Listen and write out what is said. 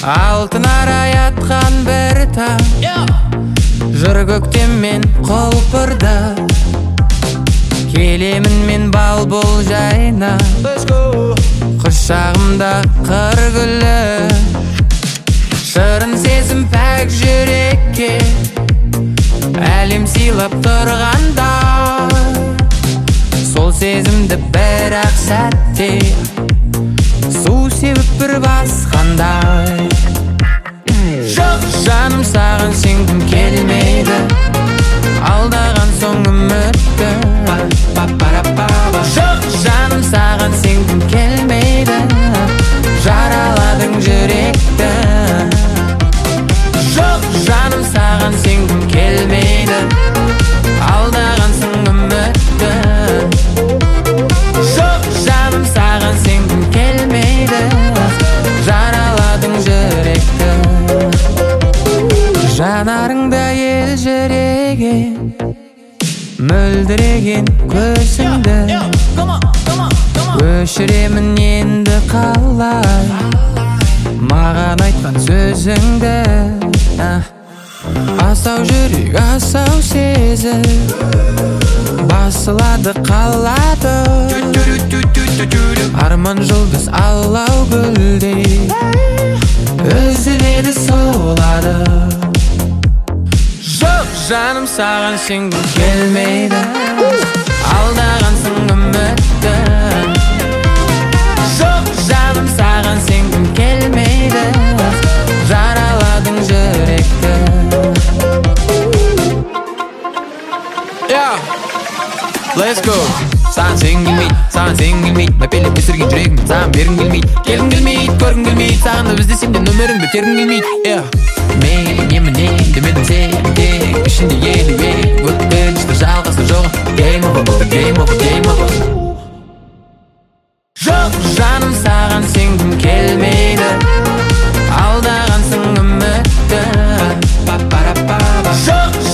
Алтын арай атқан бір таң, жыр көктем мен құлпырды. Келемін мен бал бұл жайна, құшағымда қыр гүлі. Шырын сезім пәк жүрекке, әлем сыйлап тұрғанда. Сол сезімді бір-ақ сәтте су себіп бір басқандай. Жоқ жаным, саған сенгім келмейді, алдаған соң үмітті. Жоқ жаным, саған сенгім келмейді, жараладың жүректі. Жоқ жаным, саған сенгім келмейді, алдаған соң үмітті. Жоқ жаным, саған сенгім келмейді, жараладың жүректі. Жанарыңда елжіреген, мөлдіреген көзіңді өшіремін енді қалай, маған айтқан сөзіңді. Асау жүрек, асау сезім, басылады қалады. Арман жұлдыз алау гүлдей үзіледі солады. Жоқ жаным, саған сенгім келмейді, алдағансың үмітті. Жоқ жаным, саған сенгім келмейді, жараладың жүректі. Let's go. Саған сенгім келмейді, саған сенгім келмейді, мәпелеп өсірген жүрегімді саған бергім келмейді. Келгім келмейді, көргім келмейді, сағынып іздесем де нөміріңді тергім келмейді. Мейлі емінен демедің сен тек ішінде елуек өткінші жалғасы жоқ. Game over, game over, game over. Жоқ жаным, саған сенгім келмейді, алдағансың үмітті. Жоқ